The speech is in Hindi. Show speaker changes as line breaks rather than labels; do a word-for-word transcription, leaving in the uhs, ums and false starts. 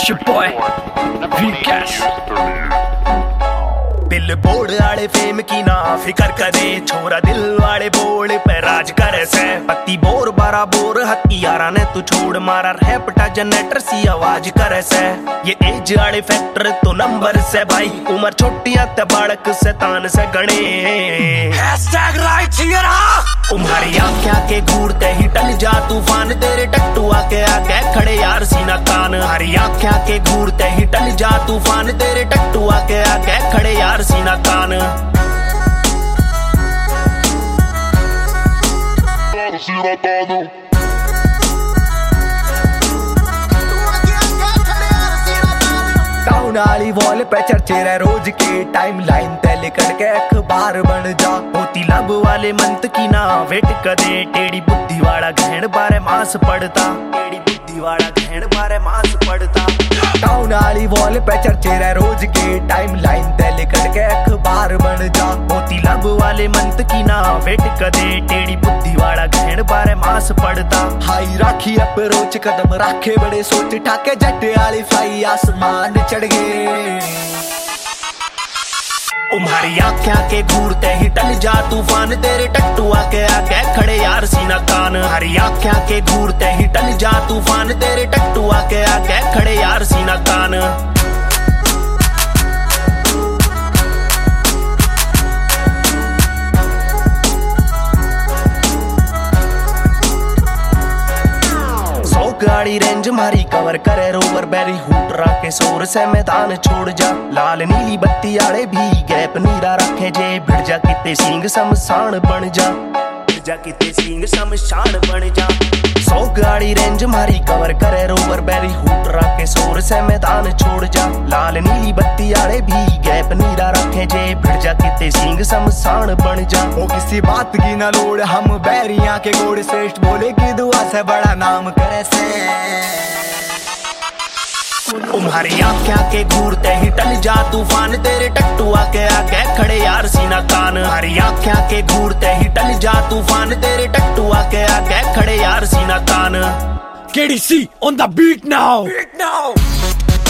It's your boy, V-Cash.
Billboard आड़े फेम की ना फिकर करे, छोरा दिल वाले बोर्ड पे राज करे से। पत्ती बोर बारा बोर हथियारा ने तू छोड़ मारा, रैपटा जनरेटर सी आवाज करे से। ये एज आड़े फैक्टर तो नंबर से भाई, उम्र छोटिया ते बाड़क से तान से गणे। हैशटैग राइट हियर हा। तुम्हारी आँखें के घूरते ही टल जा तूफान, तेरे टट्टू आके आके खड़े यार सीना तान। हमारी आँखें के घूरते ही टल जा तूफान, तेरे टट्टू आके आके खड़े यार सीना तान। टाउन वाली वॉल पे चर्चे रहे रोज के, टाइम लाइन तैले करके अखबार बन जा। होती लब वाले मंत की ना वेट कदे, टेढ़ी बुद्धि वाला घैंड बारे मास पड़ता, टेढ़ी बुद्धि वाला घैंड बारे मास पड़ता। टाउन वाली वॉल पे चर्चे रहे रोज के, टाइम लाइन तैले करके अखबार बन जा। होती लब वाले मंत की ना वेट कदे, टेढ़ी बुद्धि वाला घैंड बारे मास पड़ता। हाई राखी अप्रोच कदम राखे बड़े सोच, ठाके जट वाली फ्लाई आसमान चढ़ गए। तुम्हारी आँखें के घूरते ही टल जा तूफान, तेरे टट्टू आके आके खड़े यार सीना तान। हमारी आँखें के घूरते ही टल जा तूफान, तेरे टट्टू आके आके खड़े यार सीना तान। गाड़ी रेंज मारी कवर करे रोवर बैरी, हुटरा के शोर से मैदान छोड़ जा। लाल नीली बत्ती आड़े भी गैप नीरा रखे जे, भिड़ जा किते सिंह शमशान बन जा, भिड़ जा किते सिंह शमशान बन जा। सौ गाड़ी रेंज मारी कवर करे रोवर बैरी, हुटरा के शोर से मैदान छोड़ जा। लाल नीली बत्ती आड़े भी गैप नीरा रखे जे, भिड़ जा किते सिंह शमशान बन जा। वो किसी बात की ना लोड़, हम बैरियां के गोड़, श्रेष्ठ बोले की दुआ से बड़ा नाम करे से। तुम्हारी आँखें के घूरते ही टल जा तूफान, तेरे टट्टू आके आके खड़े यार सीना तान। हमारी आँखें के घूरते ही टल जा तूफान, तेरे टट्टू आके आके खड़े यार सीना तान।
K D C on the beat now.
Beat now.